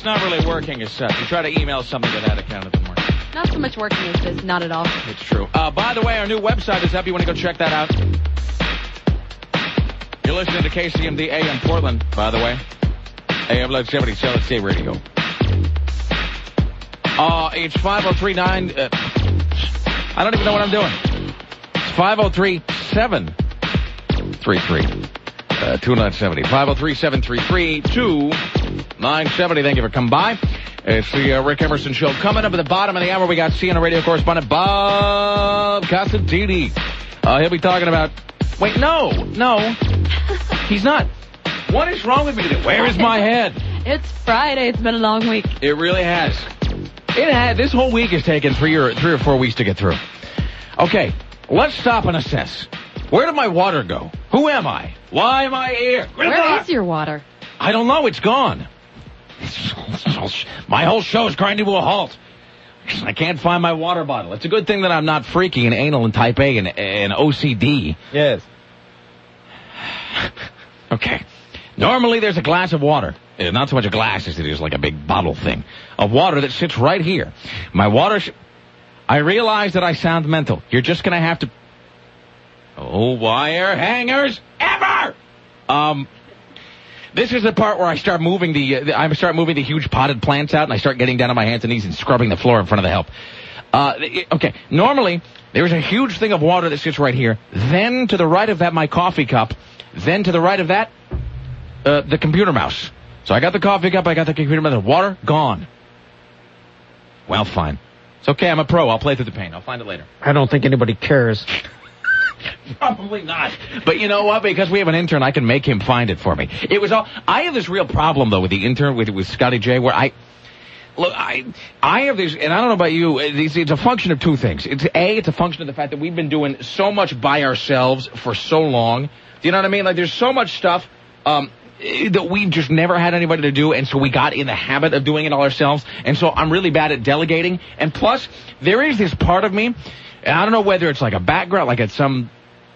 not really working as such. You try to email something to that account, it doesn't work. Not so much working as this, not at all. It's true. By the way, our new website is up. You want to go check that out? You're listening to KCMD AM Portland, by the way. AM 1170 Solid State Radio. It's 5039. I don't even know what I'm doing. It's 503-733. 2970. 503-733-2970. Thank you for coming by. It's the Rick Emerson Show. Coming up at the bottom of the hour, we got CNN radio correspondent Bob Costantini. He'll be talking about... Wait, no. He's not. What is wrong with me today? Where is my head? It's Friday. It's been a long week. It really has. This whole week has taken three or 4 weeks to get through. Okay, let's stop and assess. Where did my water go? Who am I? Why am I here? Where is your water? I don't know. It's gone. My whole show is grinding to a halt. I can't find my water bottle. It's a good thing that I'm not freaky and anal and type A and OCD. Yes. Okay. Normally there's a glass of water. Not so much a glass as it is like a big bottle thing of water that sits right here. My water... I realize that I sound mental. You're just going to have to... Oh, wire hangers ever! This is the part where I start moving the huge potted plants out, and I start getting down on my hands and knees and scrubbing the floor in front of the help. Okay, normally, there's a huge thing of water that sits right here. Then, to the right of that, my coffee cup. Then, to the right of that, the computer mouse. So I got the coffee cup, I got the computer mouse. Water, gone. Well, fine. It's okay, I'm a pro. I'll play through the pain. I'll find it later. I don't think anybody cares. Probably not. But you know what? Because we have an intern, I can make him find it for me. I have this real problem, though, with the intern, with Scotty J, where I have this, and I don't know about you, it's a function of two things. It's a function of the fact that we've been doing so much by ourselves for so long. Do you know what I mean? Like, there's so much stuff that we just never had anybody to do, and so we got in the habit of doing it all ourselves. And so I'm really bad at delegating. And plus, there is this part of me, and I don't know whether it's like a background, like it's some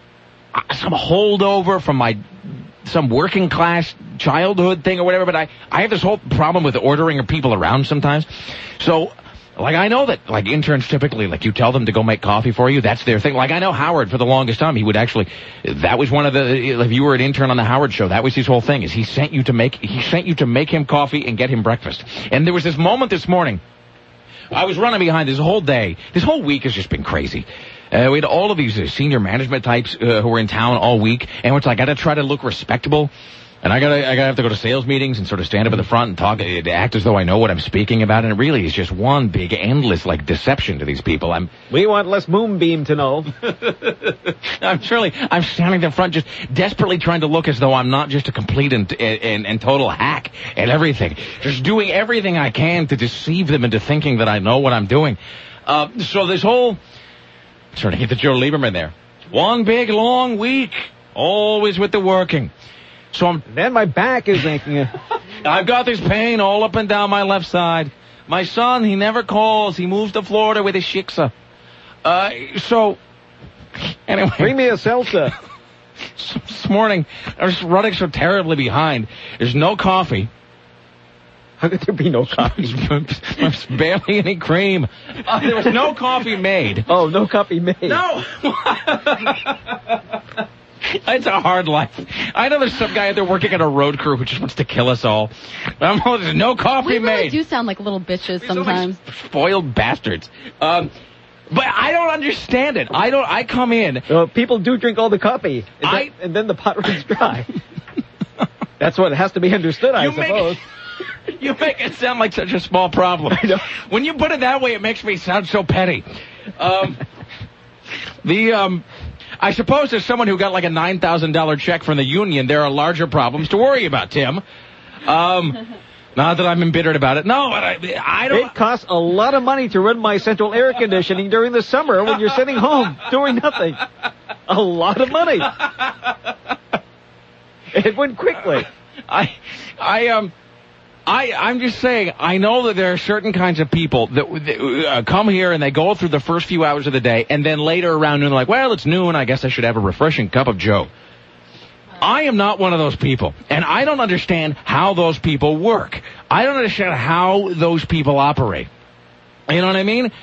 holdover from some working class childhood thing or whatever, but I have this whole problem with ordering people around sometimes. So, like, I know that, like, interns typically, like, you tell them to go make coffee for you, that's their thing. Like, I know Howard for the longest time, that was one of if you were an intern on the Howard show, that was his whole thing, is he sent you to make him coffee and get him breakfast. And there was this moment this morning, I was running behind this whole day. This whole week has just been crazy. We had all of these senior management types who were in town all week, and it's like, I got to try to look respectable, and I gotta have to go to sales meetings and sort of stand up at the front and talk, act as though I know what I'm speaking about, and it really is just one big, endless, like, deception to these people. We want Les Moonbeam to know. I'm standing in the front just desperately trying to look as though I'm not just a complete and total hack at everything. Just doing everything I can to deceive them into thinking that I know what I'm doing. So this whole... Trying to get the Joe Lieberman there. One big, long week. Always with the working. So then my back is aching. I've got this pain all up and down my left side. My son, he never calls. He moves to Florida with his shiksa. Anyway. Bring me a seltzer. This morning, I was running so terribly behind. There's no coffee. How could there be no coffee? There's barely any cream. There was no coffee made. Oh, no coffee made. No. It's a hard life. I know there's some guy out there working on a road crew who just wants to kill us all. There's no coffee made. We really do sound like little bitches sometimes. So spoiled bastards. But I don't understand it. I come in. People do drink all the coffee. And then the pot runs dry. That's what has to be understood, I suppose. You make it sound like such a small problem. I know. When you put it that way, it makes me sound so petty. I suppose as someone who got like a $9,000 check from the union, there are larger problems to worry about, Tim. Not that I'm embittered about it. No, but I don't... It costs a lot of money to run my central air conditioning during the summer when you're sitting home doing nothing. A lot of money. It went quickly. I'm just saying, I know that there are certain kinds of people that come here and they go through the first few hours of the day, and then later around noon, they're like, well, it's noon, I guess I should have a refreshing cup of Joe. I am not one of those people, and I don't understand how those people work. I don't understand how those people operate. You know what I mean?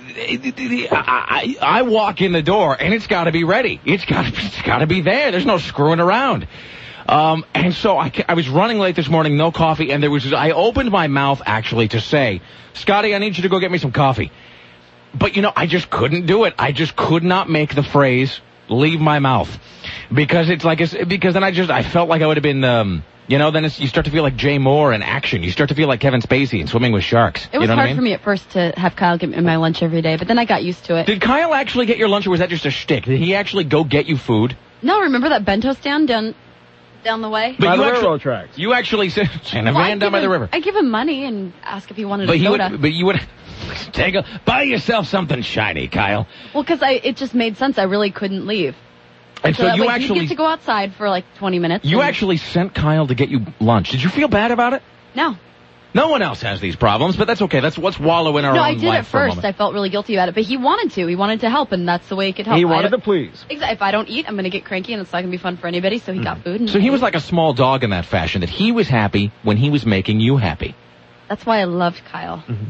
I walk in the door, and it's got to be ready. It's got to be there. There's no screwing around. And so I was running late this morning, no coffee, and I opened my mouth actually to say, Scotty, I need you to go get me some coffee. But, I just couldn't do it. I just could not make the phrase leave my mouth. Because because then I felt like I would have been, then you start to feel like Jay Moore in Action. You start to feel like Kevin Spacey in Swimming with Sharks. It was hard for me at first to have Kyle get me my lunch every day, but then I got used to it. Did Kyle actually get your lunch, or was that just a shtick? Did he actually go get you food? No, remember that bento stand down the way? By the railroad tracks. You actually said, in a van down by the river. I give him money and ask if he wanted a soda. But you would buy yourself something shiny, Kyle. Well, because it just made sense. I really couldn't leave. And so you actually get to go outside for like 20 minutes. You actually sent Kyle to get you lunch. Did you feel bad about it? No. No one else has these problems, but that's okay. Let's wallow in our own life. No, I did at first. I felt really guilty about it, but he wanted to. He wanted to help, and that's the way he could help. He wanted to please. Exactly. If I don't eat, I'm going to get cranky, and it's not going to be fun for anybody. So he got food. So he was like a small dog in that fashion, that he was happy when he was making you happy. That's why I loved Kyle. Mm-hmm.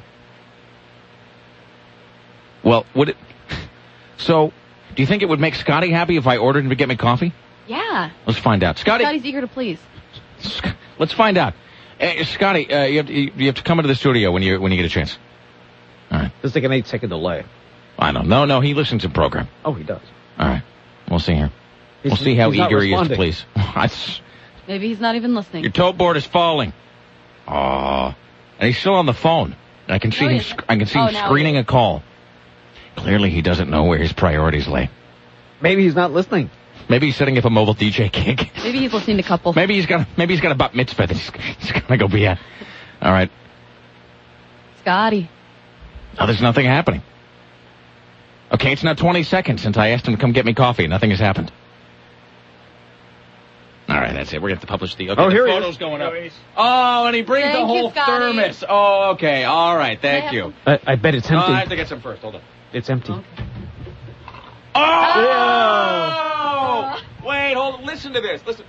Well, would it? So, do you think it would make Scotty happy if I ordered him to get me coffee? Yeah. Let's find out. Scotty's eager to please. Let's find out. Scotty, you have to come into the studio when you get a chance. All right. There's like an 8-second delay. I don't know. No, he listens to the program. Oh, he does. All right. We'll see here. We'll see how eager he is to please. Maybe he's not even listening. Your toe board is falling. Oh, and he's still on the phone. I can see him. I can see him screening a call. Clearly, he doesn't know where his priorities lay. Maybe he's not listening. Maybe he's setting up a mobile DJ gig. Maybe he's listening to Couple. Maybe he's got a bat mitzvah that he's gonna go be at. All right. Scotty. Oh, there's nothing happening. Okay, it's now 20 seconds since I asked him to come get me coffee. Nothing has happened. All right, that's it. We're going to have to publish the... Okay, here the photo's going up. Oh, and he brings the whole thermos. Oh, okay. All right, thank you. I bet it's empty. I have to get some first. Hold on. It's empty. Okay. Oh! Wait, hold on. Listen to this. Listen.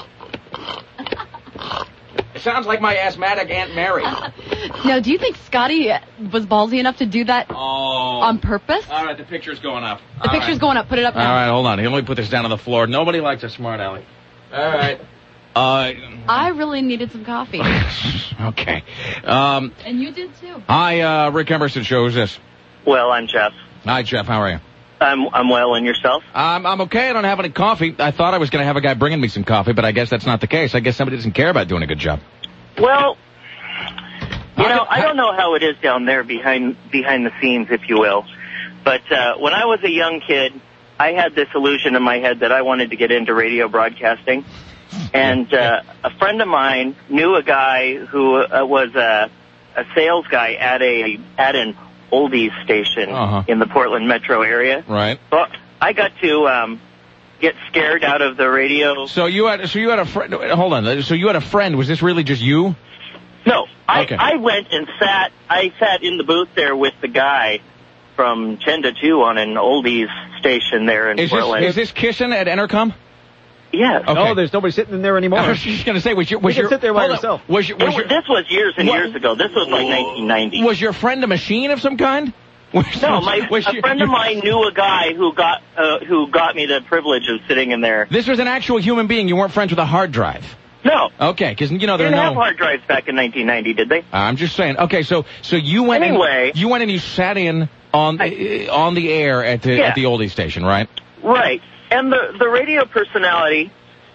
It sounds like my asthmatic Aunt Mary. Now, do you think Scotty was ballsy enough to do that on purpose? All right, the picture's going up. The picture's going up. Put it up now. All right, hold on. Let me put this down on the floor. Nobody likes a smart aleck. All right. I really needed some coffee. Okay. And you did too. Hi, Rick Emerson Show. Who's this? Well, I'm Jeff. Hi, Jeff. How are you? I'm well, and yourself? I'm okay. I don't have any coffee. I thought I was going to have a guy bringing me some coffee, but I guess that's not the case. I guess somebody doesn't care about doing a good job. Well, I don't know how it is down there behind the scenes, if you will. But when I was a young kid, I had this illusion in my head that I wanted to get into radio broadcasting. And a friend of mine knew a guy who was a sales guy at an oldies station in the Portland metro area. Right. So I got to get scared out of the radio. So you had a friend. Hold on. So you had a friend. Was this really just you? No. Okay. I went and sat in the booth there with the guy from 10 to 2 on an oldies station there in Portland. Is this kissing at Entercom? Yes. Okay. Oh, there's nobody sitting in there anymore. I was just going to say, was you your can sit there by yourself. This was years and years ago. This was like 1990. Was your friend a machine of some kind? No, a friend of mine knew a guy who got me the privilege of sitting in there. This was an actual human being. You weren't friends with a hard drive. No. Okay, because there didn't have hard drives back in 1990, did they? I'm just saying. Okay, so you went you went and you sat in on the air at the oldie station, right? Right. And the radio personality,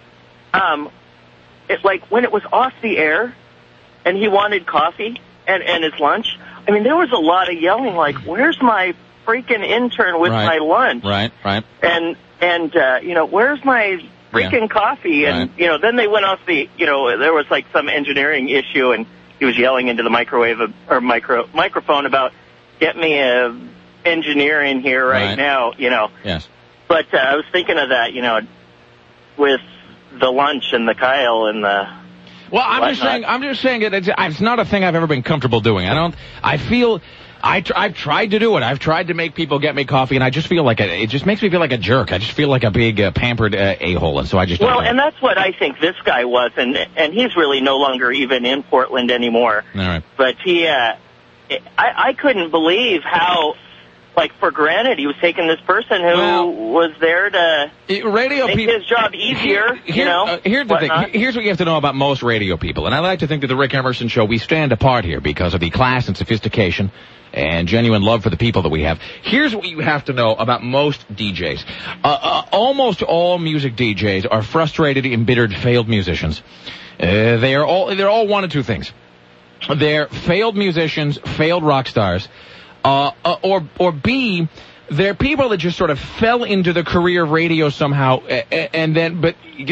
when it was off the air, and he wanted coffee and his lunch. I mean, there was a lot of yelling, like, "Where's my freaking intern with my lunch?" Right. And where's my freaking coffee? And then they went off there was like some engineering issue, and he was yelling into the microphone about, "Get me a engineer in here right now." Yes. But I was thinking of that, with the lunch and the Kyle and the. Well, I'm just saying it's not a thing I've ever been comfortable doing. I feel I've tried to do it. I've tried to make people get me coffee, and I just feel like it just makes me feel like a jerk. I just feel like a big pampered a-hole, and so I just don't. Well, and that's what I think this guy was, and he's really no longer even in Portland anymore. All right. But I couldn't believe how, like, for granted he was taking this person who was there to make his job easier, Here's the thing. Here's what you have to know about most radio people. And I like to think that the Rick Emerson Show, we stand apart here because of the class and sophistication and genuine love for the people that we have. Here's what you have to know about most DJs. Almost all music DJs are frustrated, embittered, failed musicians. They're all one of two things. They're failed musicians, failed rock stars, or B, they're people that just sort of fell into the career of radio somehow, and then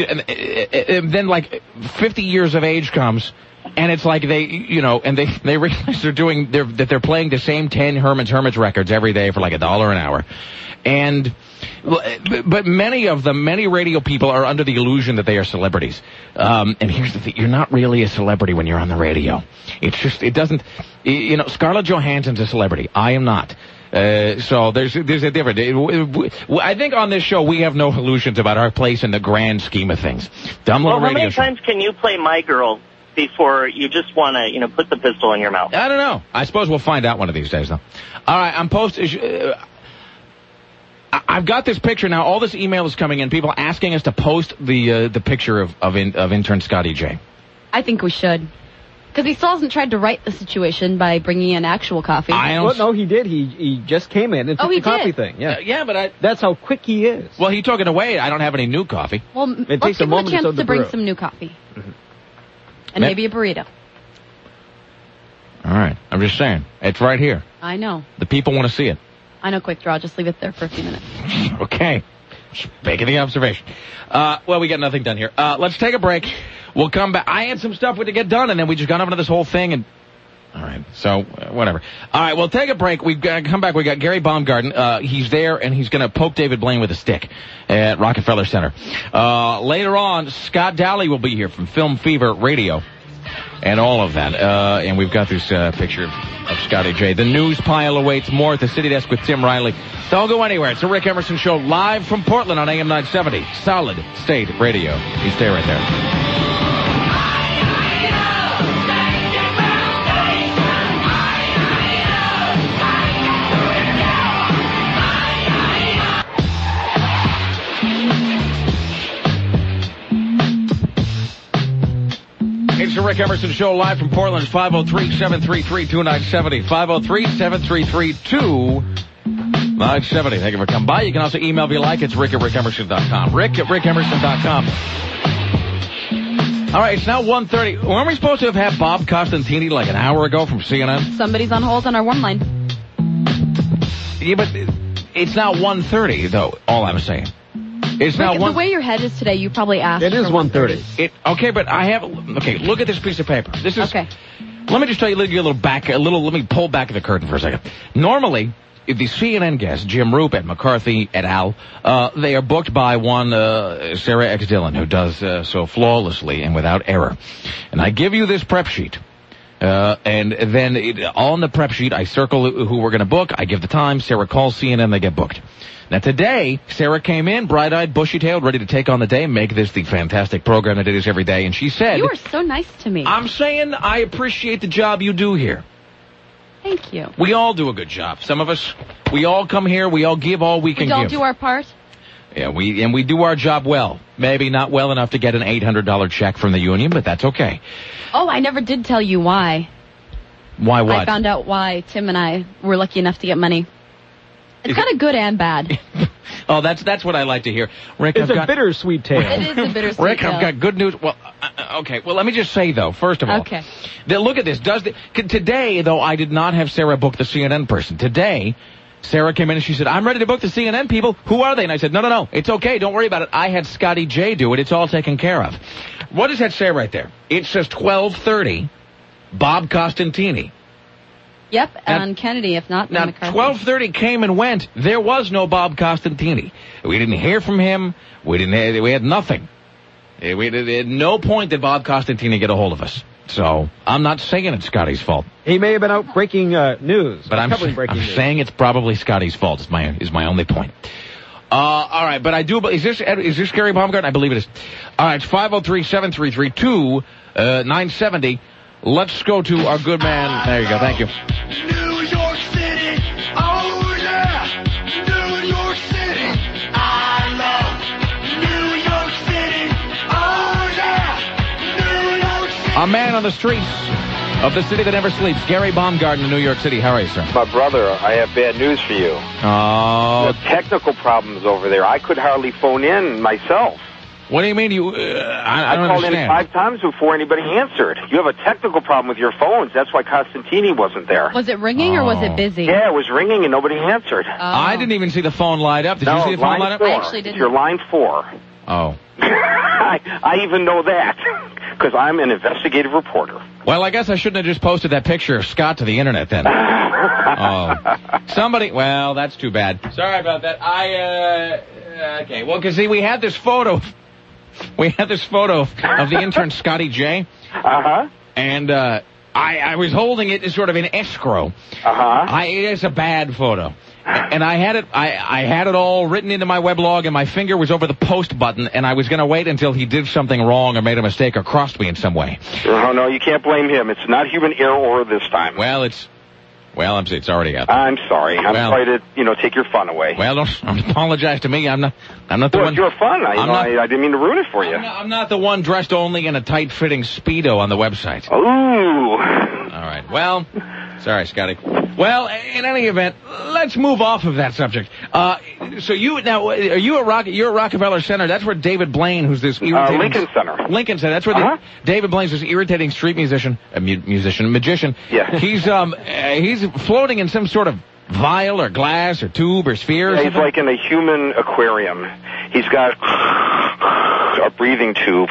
like 50 years of age comes, and it's like they realize that they're playing the same 10 Hermits records every day for like $1 an hour, but many radio people are under the illusion that they are celebrities. And here's the thing, you're not really a celebrity when you're on the radio. Scarlett Johansson's a celebrity. I am not. So there's a difference. I think on this show we have no illusions about our place in the grand scheme of things. Dumb little radio how many times can you play My Girl before you just want to, put the pistol in your mouth? I don't know. I suppose we'll find out one of these days, though. All right, I'm I've got this picture now. All this email is coming in. People asking us to post the picture of intern Scotty J. I think we should. Because he still hasn't tried to right the situation by bringing in actual coffee. No, he did. He just came in and took the coffee thing. Yeah, but that's how quick he is. Well, he took it away. I don't have any new coffee. Well, let's give him a chance to bring some new coffee. Mm-hmm. And maybe a burrito. All right. I'm just saying. It's right here. I know. The people want to see it. I know, Quick Draw. Just leave it there for a few minutes. Okay. Just making the observation. Well, we got nothing done here. Let's take a break. We'll come back. I had some stuff to get done, and then we just got into this whole thing, and... All right. So, whatever. All right, we'll take a break. We've got to come back. We got Gary Baumgarten. He's there, and he's going to poke David Blaine with a stick at Rockefeller Center. Later on, Scott Daly will be here from Film Fever Radio. And all of that. And we've got this picture of Scotty J. The news pile awaits more at the City Desk with Tim Riley. Don't go anywhere. It's the Rick Emerson Show live from Portland on AM 970. Solid State Radio. You stay right there. It's the Rick Emerson Show live from Portland. 503-733-2970. 503-733-2970. Thank you for coming by. You can also email me like. It's rick@rickemerson.com. rick@rickemerson.com. All right, it's now 1:30. Weren't we supposed to have had Bob Costantini like an hour ago from CNN? Somebody's on hold on our one line. Yeah, but it's now 1:30, though, all I'm saying. It's Rick, now the way your head is today, you probably asked. It is 1:30. Okay, but I have. Okay, look at this piece of paper. This is okay. Let me just tell you a little back. Let me pull back the curtain for a second. Normally, the CNN guests, Jim Roop, Ed McCarthy, et al., they are booked by one Sarah X. Dillon, who does so flawlessly and without error. And I give you this prep sheet. And then on the prep sheet, I circle who we're going to book. I give the time. Sarah calls CNN. They get booked. Now, today, Sarah came in, bright-eyed, bushy-tailed, ready to take on the day, make this the fantastic program that it is every day. And she said... You are so nice to me. I'm saying I appreciate the job you do here. Thank you. We all do a good job. Some of us, we all come here, we all give all we can give. We all do our part? Yeah, we do our job well. Maybe not well enough to get an $800 check from the union, but that's okay. Oh, I never did tell you why. Why what? I found out why Tim and I were lucky enough to get money. It's kind of good and bad. Oh, that's what I like to hear. Rick, it's a bittersweet tale. It is a bittersweet Rick, tale. I've got good news. Well, okay. Well, let me just say, though, first of all. Okay. Look at this. Today, though, I did not have Sarah book the CNN person. Today, Sarah came in and she said, I'm ready to book the CNN people. Who are they? And I said, no. It's okay. Don't worry about it. I had Scotty J do it. It's all taken care of. What does that say right there? It says 12:30, Bob Costantini. Yep, on Kennedy, if not, now, McCarthy. 12:30 came and went. There was no Bob Costantini. We didn't hear from him. We had nothing. At no point did Bob Costantini get a hold of us. So I'm not saying it's Scotty's fault. He may have been out breaking news. But I'm saying it's probably Scotty's fault. Is my only point. All right, but I do. Is this Gary Baumgarten? I believe it is. All right, it's 503-733-2970. Let's go to our good man. There you go. Thank you. New York City, oh yeah. New York City, I love New York City, oh yeah. New York City. A man on the streets of the city that never sleeps, Gary Baumgarten in New York City. How are you, sir? My brother, I have bad news for you. Oh. Technical problems over there. I could hardly phone in myself. What do you mean? I don't called understand. in 5 times before anybody answered. You have a technical problem with your phones. That's why Costantini wasn't there. Was it ringing or was it busy? Yeah, it was ringing and nobody answered. I didn't even see the phone light up. Did you see the phone light up? I actually didn't. It's your line 4. Oh. I even know that because I'm an investigative reporter. Well, I guess I shouldn't have just posted that picture of Scott to the internet then. Somebody. Well, that's too bad. Sorry about that. Okay. Well, because see, we had this photo. We had this photo of the intern Scotty J. Uh-huh. And I was holding it as sort of in escrow. Uh-huh. It's a bad photo. And I had it all written into my weblog, and my finger was over the post button, and I was going to wait until he did something wrong or made a mistake or crossed me in some way. Oh, no, you can't blame him. It's not human error this time. Well, it's already out. I'm sorry. I'm sorry to, take your fun away. Well, don't apologize to me. I'm not the one. It's your fun. I didn't mean to ruin it for you. I'm not the one dressed only in a tight-fitting Speedo on the website. Ooh. All right. Well, sorry, Scotty. Well, in any event, let's move off of that subject. So you're at Rockefeller Center. That's where David Blaine, who's this irritating... Lincoln Center. Lincoln Center. That's where David Blaine's this irritating street magician. Yeah. He's floating in some sort of vial or glass or tube or sphere. Yeah, he's like in a human aquarium. He's got a breathing tube,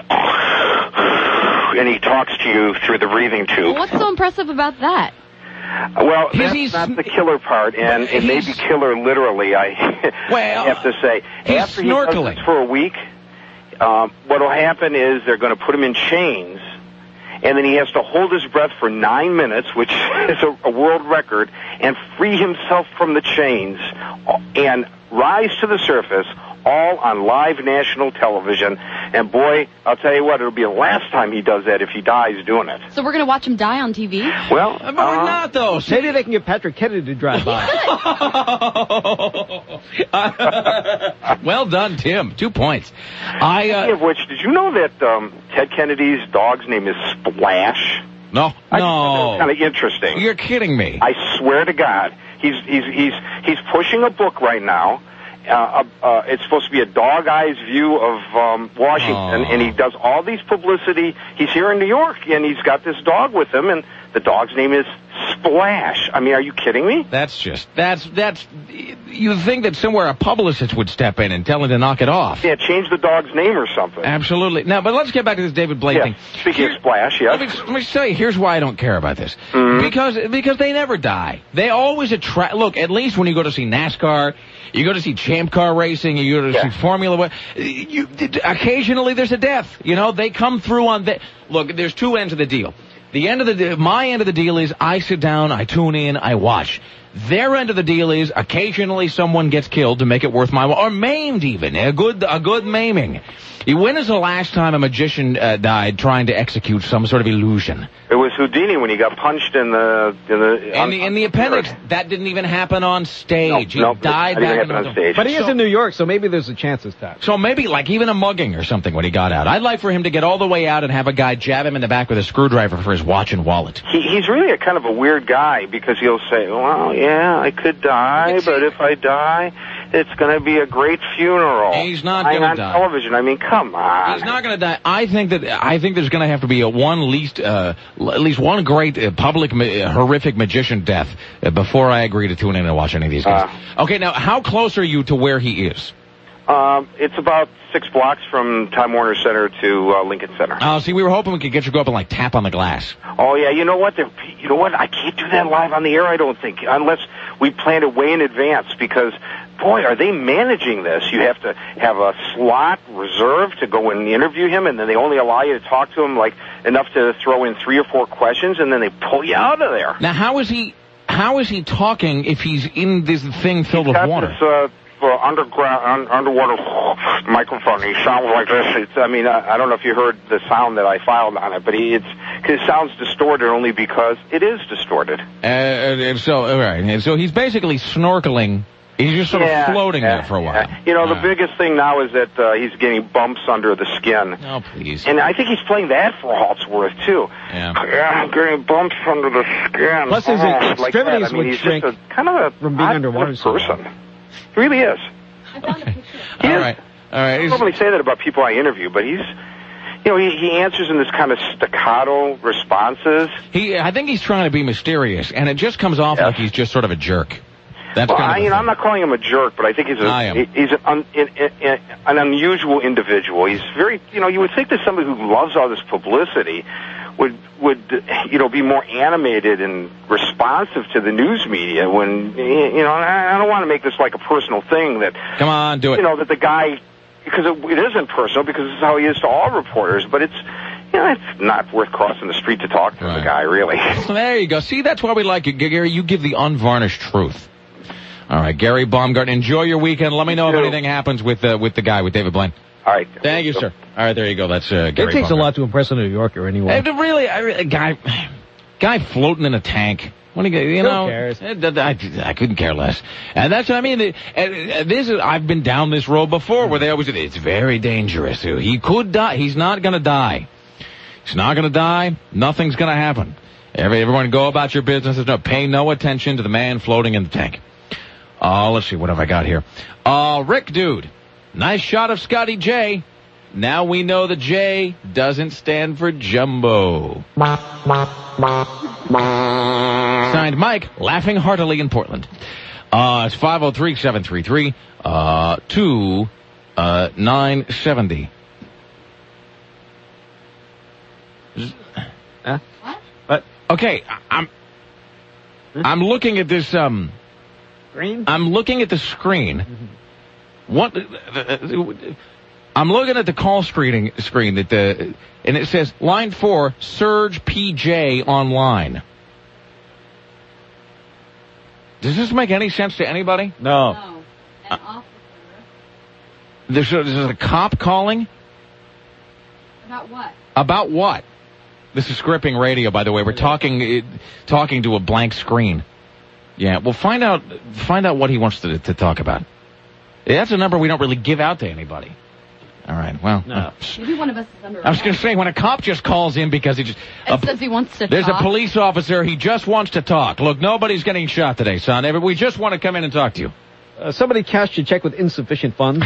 and he talks to you through the breathing tube. What's so impressive about that? Well, that's not the killer part, and it may be killer literally, I have to say. After he does this for a week, what will happen is they're going to put him in chains, and then he has to hold his breath for 9 minutes, which is a world record, and free himself from the chains and rise to the surface, all on live national television. And boy, I'll tell you what, it'll be the last time he does that if he dies doing it. So we're going to watch him die on TV? Well, but we're not, though. Maybe they can get Patrick Kennedy to drive by. Well done, Tim. 2 points. Speaking of which, did you know that Ted Kennedy's dog's name is Splash? No. I think that's kind of interesting. You're kidding me. I swear to God. He's pushing a book right now. It's supposed to be a dog-eyes view of Washington, and he does all these publicity. He's here in New York, and he's got this dog with him, and the dog's name is Splash. I mean, are you kidding me? That's you'd think that somewhere a publicist would step in and tell him to knock it off. Yeah, change the dog's name or something. Absolutely. Now, but let's get back to this David Blaine thing. Speaking of Splash, yes. Let me tell you, here's why I don't care about this. Mm-hmm. Because they never die. They always attract... Look, at least when you go to see NASCAR, you go to see Champ Car racing, you go to see Formula One, occasionally there's a death. They come through on... Look, there's two ends of the deal. My end of the deal is I sit down, I tune in, I watch. Their end of the deal is occasionally someone gets killed to make it worth my while, or maimed even, a good maiming. When is the last time a magician died trying to execute some sort of illusion? It was Houdini when he got punched in the appendix. That didn't even happen on stage. No, he died back on stage. But he is in New York, so maybe there's a chance this time. So maybe like even a mugging or something when he got out. I'd like for him to get all the way out and have a guy jab him in the back with a screwdriver for his watch and wallet. He's really a kind of a weird guy because he'll say, well, yeah, I could die, but if I die, it's going to be a great funeral. He's not going to die. On television. I mean, come on. He's not going to die. I think there's going to have to be at least one great public horrific magician death before I agree to tune in and watch any of these guys. Okay, now how close are you to where he is? It's about 6 blocks from Time Warner Center to Lincoln Center. Oh, see, we were hoping we could get you to go up and like tap on the glass. Oh yeah, you know what? I can't do that live on the air. I don't think, unless we planned it way in advance, because boy, are they managing this? You have to have a slot reserved to go and interview him, and then they only allow you to talk to him like enough to throw in 3 or 4 questions, and then they pull you out of there. Now, how is he talking if he's in this thing filled with water? This, underwater microphone. He sounds like this. I don't know if you heard the sound that I filed on it, but it sounds distorted only because it is distorted. So he's basically snorkeling. He's just sort of floating there for a while. The biggest thing now is that he's getting bumps under the skin. Oh, please. And I think he's playing that for Halsworth, too. Yeah, I'm getting bumps under the skin. Plus his extremities would he's shrink just kind of from being underwater. Person. He really is. I found a picture. All right. I don't normally say that about people I interview, but he's... he answers in this kind of staccato responses. I think he's trying to be mysterious, and it just comes off like he's just sort of a jerk. That's I'm not calling him a jerk, but I think he's an unusual individual. He's very, you would think that somebody who loves all this publicity would be more animated and responsive to the news media when, I don't want to make this like a personal thing that... Come on, do it. That the guy... Because it isn't personal, because it's how he is to all reporters, but it's not worth crossing the street to talk to the guy, really. There you go. See, that's why we like it, Gary. You give the unvarnished truth. All right, Gary Baumgartner, enjoy your weekend. Let me know if anything happens with the guy, with David Blaine. All right. Thank you, sir. All right, there you go. That's Gary Baumgartner. It takes a lot to impress a New Yorker, anyway. Really, guy floating in a tank. Who cares? I couldn't care less. And that's what I mean. I've been down this road before where they always say, it's very dangerous. He could die. He's not going to die. He's not going to die. Nothing's going to happen. Everyone go about your business. Pay no attention to the man floating in the tank. Let's see. What have I got here? Rick, dude. Nice shot of Scotty J. Now we know the J doesn't stand for Jumbo. Signed Mike, laughing heartily in Portland. It's 503-733-2970. What? Okay, I'm looking at this screen. I'm looking at the screen. What? I'm looking at the call screen and it says line 4, Surge PJ online. Does this make any sense to anybody? No. No. An officer. This is a cop calling? About what? About what? This is Scripping Radio, by the way. We're talking to a blank screen. Yeah, well, find out what he wants to talk about. That's a number we don't really give out to anybody. All right, well. No. Maybe one of us is under I was going to say, when a cop just calls in because he just... says he wants to There's talk. a police officer, he just wants to talk. Look, nobody's getting shot today, son. We just want to come in and talk to you. Somebody cashed your check with insufficient funds.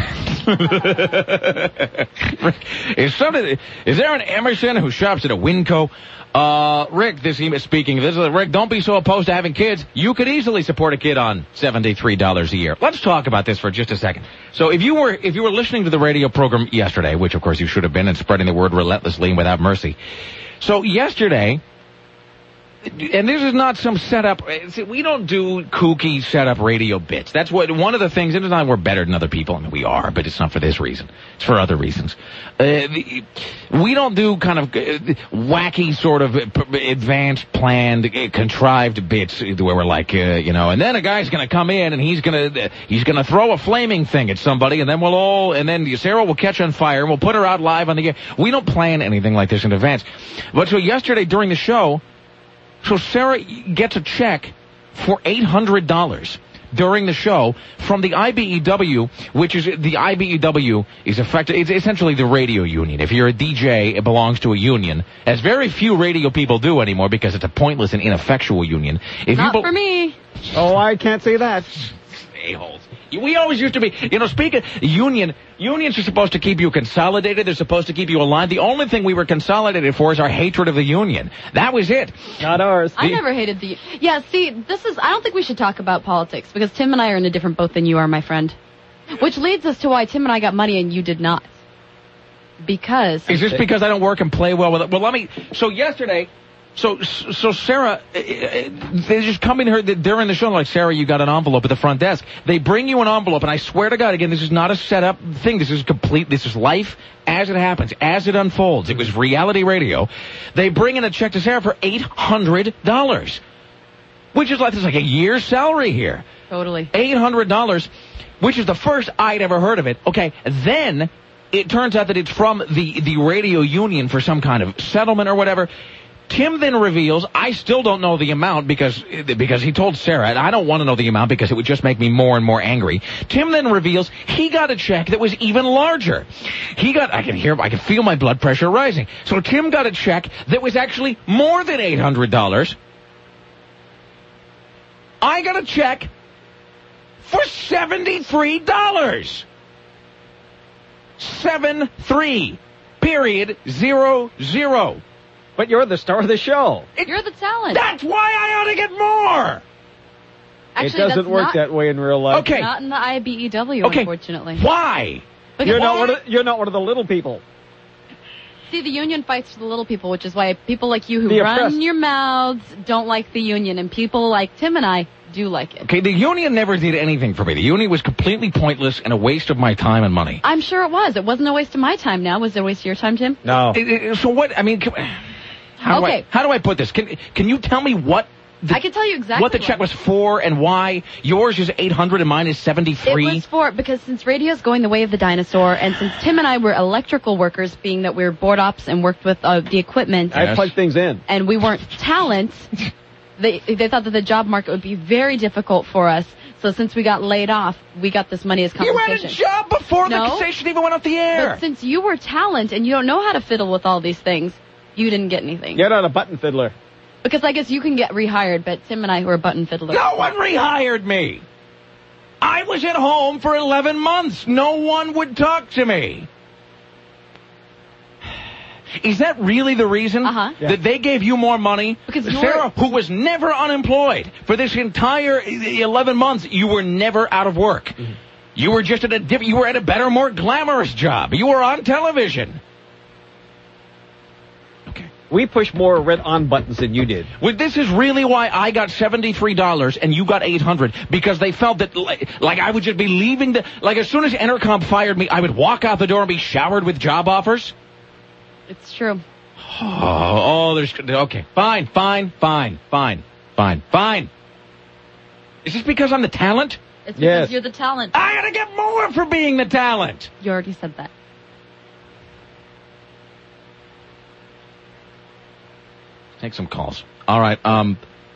Is there an Emerson who shops at a Winco? Rick, Rick, don't be so opposed to having kids. You could easily support a kid on $73 a year. Let's talk about this for just a second. So if you were listening to the radio program yesterday, which of course you should have been, and spreading the word relentlessly and without mercy. So yesterday, and this is not some setup. We don't do kooky setup radio bits. That's one of the things. It's not we're better than other people. I mean, we are, but it's not for this reason. It's for other reasons. We don't do kind of wacky sort of advanced, planned, contrived bits where we're like, and then a guy's going to come in and he's going to throw a flaming thing at somebody, and then Sarah will catch on fire and we'll put her out live on the air. We don't plan anything like this in advance. But so yesterday during the show. So Sarah gets a check for $800 during the show from the IBEW, which is the IBEW is it's essentially the radio union. If you're a DJ, it belongs to a union, as very few radio people do anymore because it's a pointless and ineffectual union. Not for me. Oh, I can't say that. A-holes. We always used to be, speaking unions are supposed to keep you consolidated. They're supposed to keep you aligned. The only thing we were consolidated for is our hatred of the union. That was it. Not ours. I never hated the... Yeah, see, I don't think we should talk about politics because Tim and I are in a different boat than you are, my friend. Which leads us to why Tim and I got money and you did not. Because... Is this because I don't work and play well with it? Well, so yesterday... So Sarah, they just come in here during the show like, Sarah, you got an envelope at the front desk. They bring you an envelope, and I swear to God, again, this is not a set-up thing. This is life as it happens, as it unfolds. It was reality radio. They bring in a check to Sarah for $800, which is like a year's salary here. Totally. $800, which is the first I'd ever heard of it. Okay, then it turns out that it's from the radio union for some kind of settlement or whatever. Tim then reveals, I still don't know the amount because he told Sarah, and I don't want to know the amount because it would just make me more and more angry. Tim then reveals he got a check that was even larger. I can feel my blood pressure rising. So Tim got a check that was actually more than $800. I got a check for $73. 73.00. But you're the star of the show. You're the talent. That's why I ought to get more. Actually, it doesn't work that way in real life. Okay. Not in the IBEW, unfortunately. Why? You're not one of the little people. See, the union fights for the little people, which is why people like you who run your mouths don't like the union, and people like Tim and I do like it. Okay, the union never did anything for me. The union was completely pointless and a waste of my time and money. I'm sure it was. It wasn't a waste of my time now. Was it a waste of your time, Tim? No. So what, I mean, how do I put this? Can you tell me what... I can tell you exactly what the check was for and why. Yours is $800 and mine is $73. It was for, because since radio's going the way of the dinosaur, and since Tim and I were electrical workers, being that we were board ops and worked with the equipment. I plugged things in. And we weren't talent, they thought that the job market would be very difficult for us. So since we got laid off, we got this money as compensation. You had a job before the station even went off the air. But since you were talent and you don't know how to fiddle with all these things, you didn't get anything. Get on a button fiddler. Because I guess you can get rehired, but Tim and I were button fiddlers. No one rehired me. I was at home for 11 months. No one would talk to me. Is that really the reason that they gave you more money? Because Sarah, who was never unemployed for this entire 11 months, you were never out of work. Mm-hmm. You were just you were at a better, more glamorous job. You were on television. We pushed more red on buttons than you did. Well, this is really why I got $73 and you got $800, because they felt that like I would just be leaving as soon as Entercom fired me, I would walk out the door and be showered with job offers. It's true. Okay. Fine. Is this because I'm the talent? It's because you're the talent. I gotta get more for being the talent. You already said that. Take some calls. All right. I'll,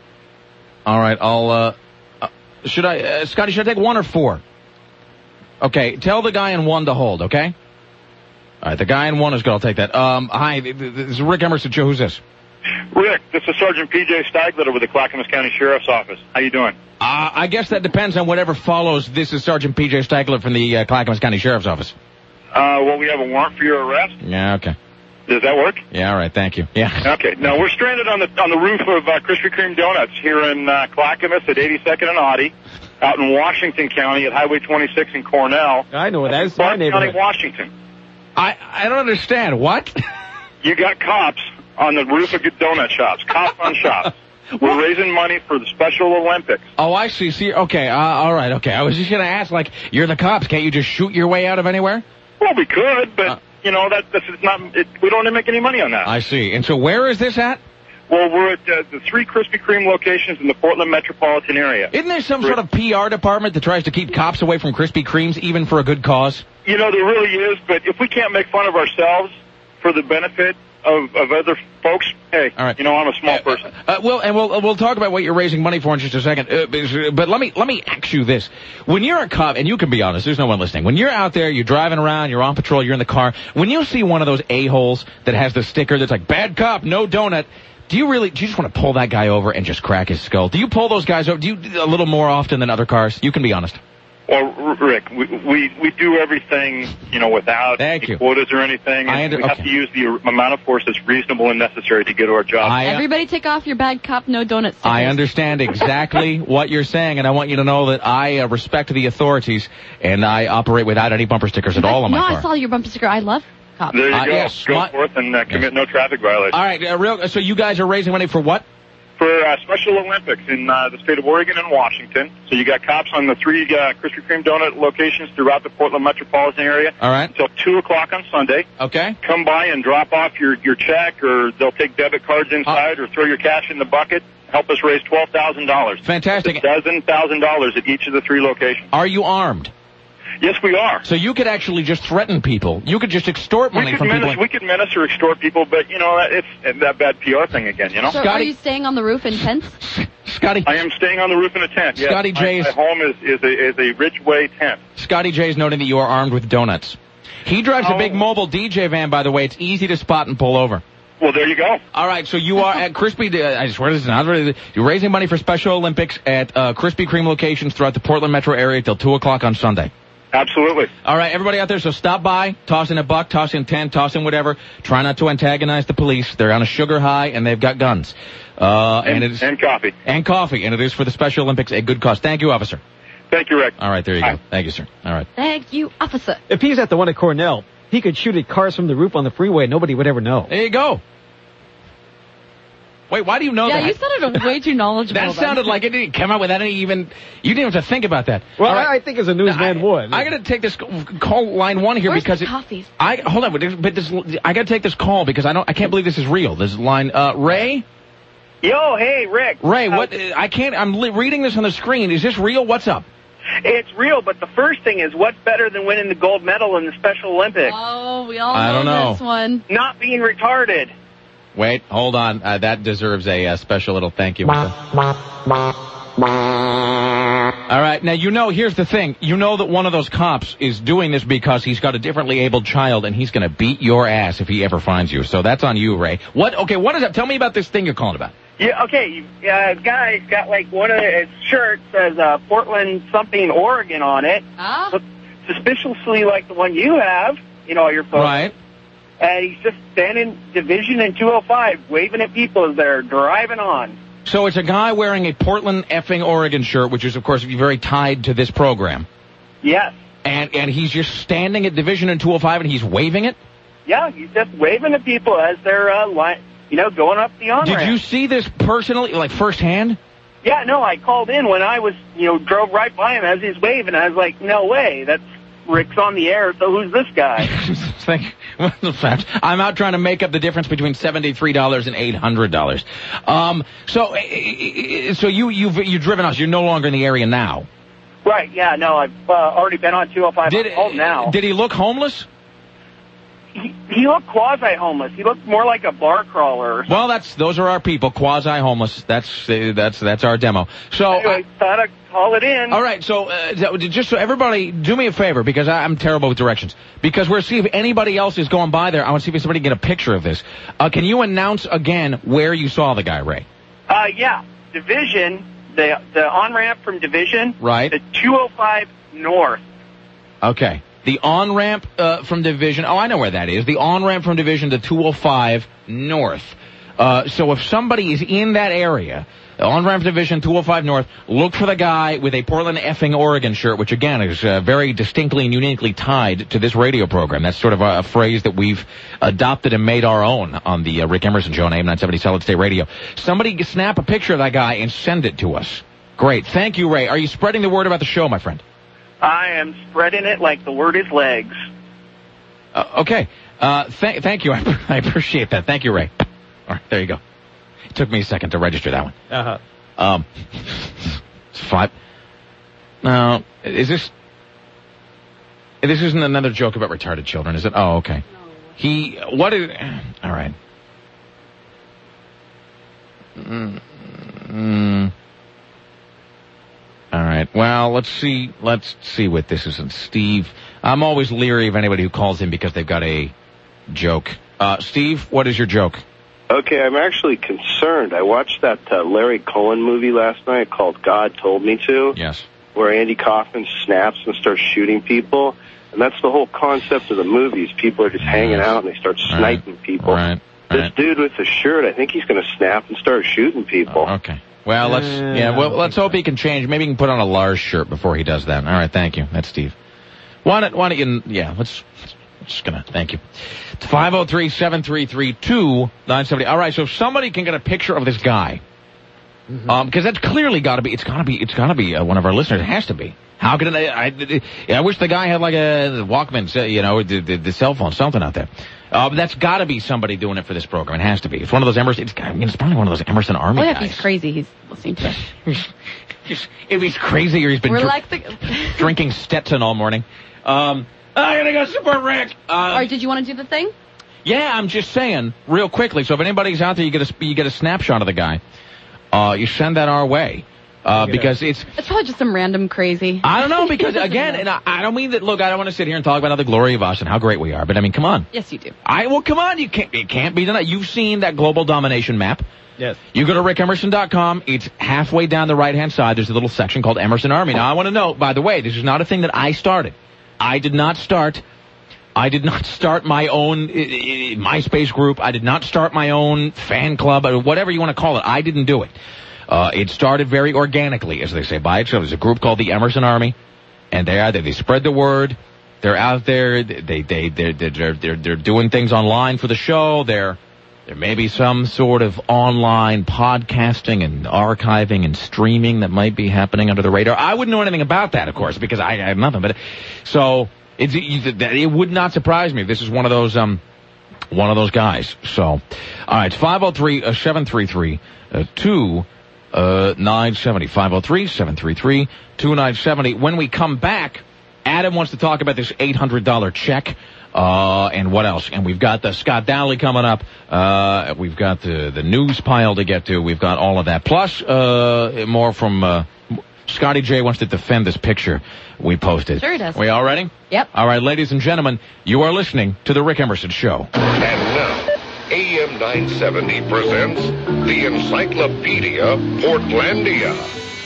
Scotty, should I take 1 or 4? Okay, tell the guy in 1 to hold, okay? All right, the guy in 1 is good. I'll take that. Hi, this is Rick Emerson. Who's this? Rick, this is Sergeant P.J. Stigler with the Clackamas County Sheriff's Office. How you doing? I guess that depends on whatever follows. This is Sergeant P.J. Stigler from the Clackamas County Sheriff's Office. Well, we have a warrant for your arrest. Yeah, okay. Does that work? Yeah, all right, thank you. Yeah. Okay. Now, we're stranded on the roof of Krispy Kreme Donuts here in Clackamas at 82nd and Audie, out in Washington County at Highway 26 in Cornell. I know what that is. My neighborhood. County, Washington. I don't understand. What? You got cops on the roof of donut shops. Cops on shops. We're raising money for the Special Olympics. Oh, I see. Okay. All right. Okay. I was just going to ask, you're the cops. Can't you just shoot your way out of anywhere? Well, we could, but... we don't make any money on that. I see. And so where is this at? Well, we're at the 3 Krispy Kreme locations in the Portland metropolitan area. Isn't there some sort of PR department that tries to keep cops away from Krispy Kremes, even for a good cause? There really is, but if we can't make fun of ourselves for the benefit of other folks, hey, all right. I'm a small person. We'll talk about what you're raising money for in just a second. But let me ask you this: when you're a cop, and you can be honest, there's no one listening. When you're out there, you're driving around, you're on patrol, you're in the car. When you see one of those a-holes that has the sticker that's like "Bad cop, no donut," do you just want to pull that guy over and just crack his skull? Do you pull those guys over? Do you a little more often than other cars? You can be honest. Well, Rick, we do everything, without quotas or anything. And we have to use the amount of force that's reasonable and necessary to get to our job. Everybody take off your bad cop, no donut stickers. I understand exactly what you're saying, and I want you to know that I respect the authorities, and I operate without any bumper stickers at all on my car. No, I saw your bumper sticker. I love cops. There you go. Yes. Go forth and commit no traffic violations. All right. So you guys are raising money for what? For Special Olympics in the state of Oregon and Washington. So you got cops on the 3 Krispy Kreme donut locations throughout the Portland metropolitan area. All right. Until 2 o'clock on Sunday. Okay. Come by and drop off your check, or they'll take debit cards inside, or throw your cash in the bucket. Help us raise $12,000. Fantastic. $12,000 at each of the 3 locations. Are you armed? Yes, we are. So you could actually just threaten people. You could just extort money from people. We could menace or extort people, but, it's that bad PR thing again, So Scotty, are you staying on the roof in tents? Scotty. I am staying on the roof in a tent, yes. Scotty J. My home is a Ridgeway tent. Scotty J is noting that you are armed with donuts. He drives a big mobile DJ van, by the way. It's easy to spot and pull over. Well, there you go. All right, so you are at Krispy. I swear this is not really. You're raising money for Special Olympics at Krispy Kreme locations throughout the Portland metro area till 2 o'clock on Sunday. Absolutely. All right, everybody out there, so stop by, toss in a buck, toss in 10, toss in whatever. Try not to antagonize the police. They're on a sugar high, and they've got guns. And coffee. And coffee, and it is for the Special Olympics, a good cause. Thank you, officer. Thank you, Rick. All right, there you go. Thank you, sir. All right. Thank you, officer. If he's at the one at Cornell, he could shoot at cars from the roof on the freeway. Nobody would ever know. There you go. Wait, why do you know that? Yeah, you sounded way too knowledgeable. That sounded like it didn't come out with any even. You didn't have to think about that. Well, right. I think as a newsman would. I got to take this call line 1 here. Where's because the coffees? Hold on, but this I got to take this call because I can't believe this is real. This is line Ray. Yo, hey, Rick. Ray, what? I can't. I'm reading this on the screen. Is this real? What's up? It's real, but the first thing is, what's better than winning the gold medal in the Special Olympics? Oh, we all know this one. Not being retarded. Wait, hold on. That deserves a special little thank you. All right, now here's the thing. You know that one of those cops is doing this because he's got a differently abled child, and he's going to beat your ass if he ever finds you. So that's on you, Ray. What is that? Tell me about this thing you're calling about. Yeah, okay. Guy's got like one of his shirts says Portland something Oregon on it. Suspiciously like the one you have, your phone. Right. And he's just standing Division and 205, waving at people as they're driving on. So it's a guy wearing a Portland effing Oregon shirt, which is, of course, very tied to this program. Yes. And he's just standing at Division and 205, and he's waving it? Yeah, he's just waving at people as they're, going up the on-ramp. Did you see this personally, like firsthand? Yeah, no, I called in when I was, drove right by him as he's waving. I was like, no way, that's Rick's on the air, so who's this guy? I'm out trying to make up the difference between $73 and $800. So you've driven us. You're no longer in the area now. Right. Yeah. No, I've already been on 205. I'm home now. Did he look homeless? He looked quasi-homeless. He looked more like a bar crawler. Well, those are our people, quasi-homeless. That's our demo. So anyway, thought I'd call it in. All right, so just so everybody, do me a favor because I'm terrible with directions. Because we're see if anybody else is going by there. I want to see if somebody can get a picture of this. Can you announce again where you saw the guy, Ray? Yeah, Division, the on-ramp from Division, right? The 205 North. Okay. The on-ramp from Division, I know where that is. The on-ramp from Division to 205 North. So if somebody is in that area, on-ramp Division 205 North, look for the guy with a Portland effing Oregon shirt, which again is very distinctly and uniquely tied to this radio program. That's sort of a phrase that we've adopted and made our own on the Rick Emerson Show on AM 970 Solid State Radio. Somebody snap a picture of that guy and send it to us. Great. Thank you, Ray. Are you spreading the word about the show, my friend? I am spreading it like the word is legs. Okay. Thank you. I appreciate that. Thank you, Ray. All right, there you go. It took me a second to register that one. Uh-huh. It's 5. Now, this isn't another joke about retarded children, is it? Oh, okay. All right. All right. Well, let's see what this is. And Steve, I'm always leery of anybody who calls in because they've got a joke. Steve, what is your joke? Okay, I'm actually concerned. I watched that Larry Cohen movie last night called God Told Me To. Yes. Where Andy Kaufman snaps and starts shooting people. And that's the whole concept of the movies. People are just hanging out and they start sniping people. Right. This dude with the shirt, I think he's going to snap and start shooting people. Okay. Well, let's hope he can change. Maybe he can put on a Lars shirt before he does that. All right, thank you. That's Steve. Why don't you, let's Thank you. It's 503-733-2970. All right, so if somebody can get a picture of this guy, because that's clearly got to be, it's got to be one of our listeners. It has to be. How can I wish the guy had like a Walkman, the cell phone, something out there. That's got to be somebody doing it for this program. It has to be. It's one of those Emerson. It's probably one of those Emerson Army guys. If he's crazy, he's listening to it. If he's crazy or he's been drinking Stetson all morning. I gotta go support Rick. All right, did you want to do the thing? Yeah, I'm just saying real quickly. So if anybody's out there, you get a snapshot of the guy. You send that our way. Because it's probably just some random crazy. I don't know, because again, and I don't mean that, look, I don't want to sit here and talk about the glory of us and how great we are, but I mean, come on. Yes, you do. Well, come on, it can't be denied. You've seen that global domination map. Yes. You go to rickemerson.com, it's halfway down the right-hand side, there's a little section called Emerson Army. Now, I want to note, by the way, this is not a thing that I started. I did not start my own MySpace group. I did not start my own fan club, or whatever you want to call it. I didn't do it. It started very organically, as they say, by itself. There's a group called the Emerson Army, and they spread the word. They're out there. They're doing things online for the show. There may be some sort of online podcasting and archiving and streaming that might be happening under the radar. I wouldn't know anything about that, of course, because I have nothing. But so it would not surprise me if this is one of those guys. So, all right, it's 503-733-2970. 503-733-2970. When we come back, Adam wants to talk about this $800 check. And what else? And we've got the Scott Dowley coming up. We've got the news pile to get to. We've got all of that. Plus, more from, Scotty J wants to defend this picture we posted. Sure he does. We all ready? Yep. All right, ladies and gentlemen, you are listening to The Rick Emerson Show. And now, AM 970 presents the Encyclopedia Portlandia.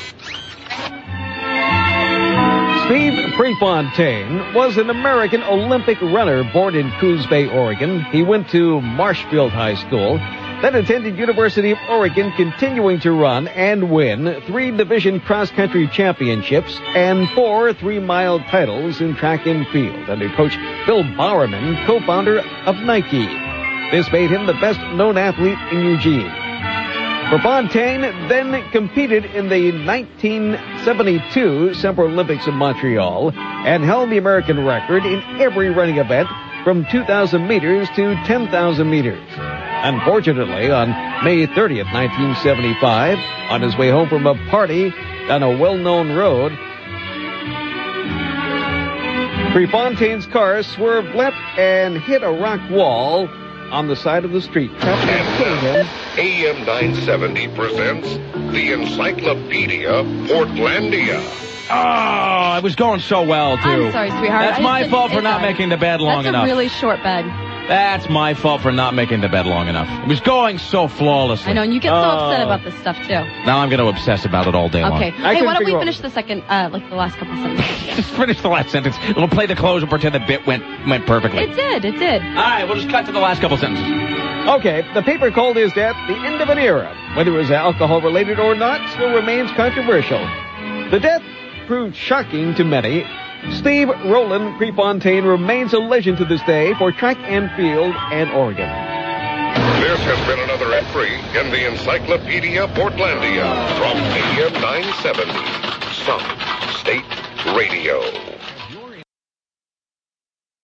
Steve Prefontaine was an American Olympic runner born in Coos Bay, Oregon. He went to Marshfield High School, then attended University of Oregon, continuing to run and win 3 division cross-country championships and 4 3-mile titles in track and field under coach Bill Bowerman, co-founder of Nike. This made him the best-known athlete in Eugene. Prefontaine then competed in the 1972 Summer Olympics in Montreal and held the American record in every running event from 2,000 meters to 10,000 meters. Unfortunately, on May 30th, 1975, on his way home from a party on a well-known road, Prefontaine's car swerved left and hit a rock wall on the side of the street. AM 970 presents the Encyclopedia Portlandia. Oh, it was going so well, too. I'm sorry, sweetheart. That's my fault for not making the bed long enough. That's a really short bed. That's my fault for not making the bed long enough. It was going so flawlessly. I know, and you get so upset about this stuff, too. Now I'm going to obsess about it all day long. Okay. Hey, why don't we finish the second, the last couple sentences? Just finish the last sentence. We'll play the close and pretend the bit went perfectly. It did. All right, we'll just cut to the last couple sentences. Okay, the paper called his death the end of an era. Whether it was alcohol-related or not still remains controversial. The death proved shocking to many. Steve Roland Prefontaine remains a legend to this day for track and field and Oregon. This has been another entry in the Encyclopedia Portlandia from AM 970, Some State Radio.